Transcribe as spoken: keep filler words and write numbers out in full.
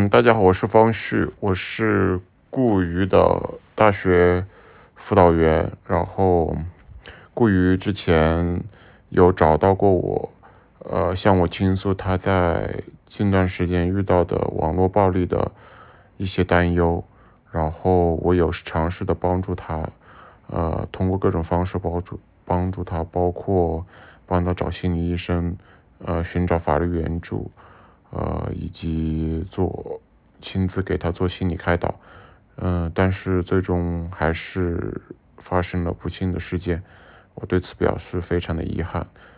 嗯，大家好，我是方旭，我是顾鱼的大学辅导员。然后，顾鱼之前有找到过我，呃，向我倾诉他在近段时间遇到的网络暴力的一些担忧，然后我有尝试的帮助他，呃，通过各种方式帮助帮助他，包括帮他找心理医生，呃，寻找法律援助。呃，以及做亲自给他做心理开导。嗯、呃，但是最终还是发生了不幸的事件，我对此表示非常的遗憾。